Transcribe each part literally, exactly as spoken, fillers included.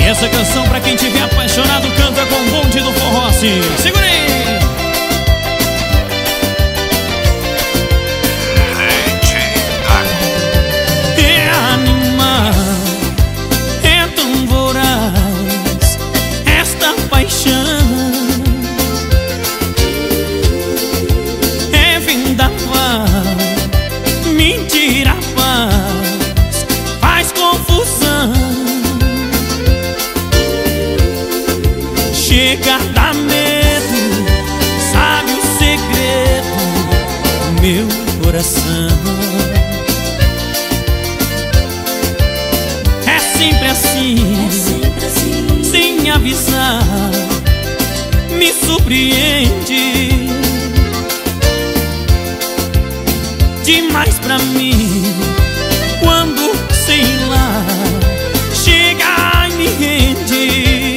Essa canção pra quem tiver apaixonado canta com o bonde do forró assim. Segura aí! É animal, é tão voraz esta paixão. É vendaval, mentira, paz, faz confusão. Chega a dar medo, sabe o segredo do meu coração. É sempre assim, É sempre assim, sem avisar, me surpreende demais pra mim. Quando, sei lá, chega e me rende,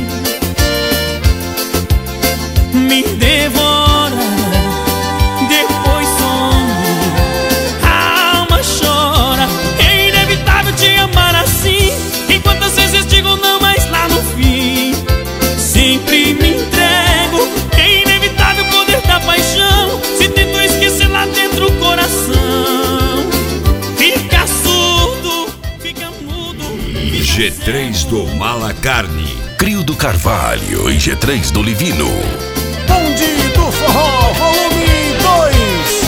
me devora, depois some, a alma chora. É inevitável te amar assim, e quantas vezes digo não, mas lá no fim sempre me entrego. É inevitável poder dar paixão, se tento esquecer lá dentro o coração. Fica surdo, fica mudo, fica G três do Malacarne, Crio do Carvalho e G três do Livino. Bonde do Forró, volume dois.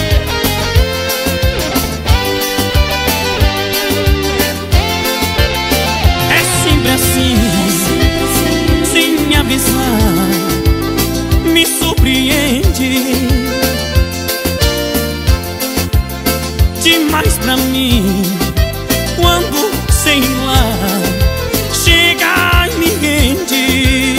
É sempre assim, é sempre assim, sem me avisar, me surpreende demais pra mim. Quando, sei lá, chega e me rende,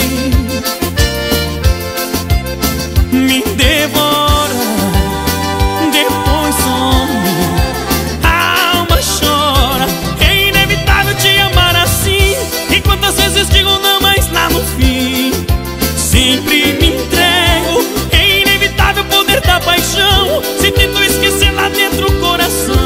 me devora, depois some, a alma chora. É inevitável te amar assim, e quantas vezes digo não, mas lá no fim sempre me entrego. É inevitável poder dar paixão, se tento esquecer lá dentro o coração.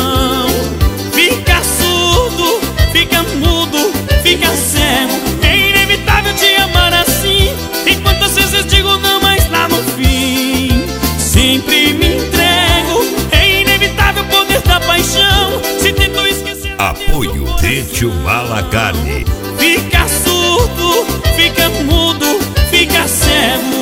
Fica surdo, fica mudo, fica cego. É inevitável te amar assim, e quantas vezes digo não, mas lá no fim sempre me entrego. É inevitável poder dar paixão, se tento esquecer lá dentro o Apoio coração. Têtio Malacarne. Fica surdo, fica mudo, fica cego.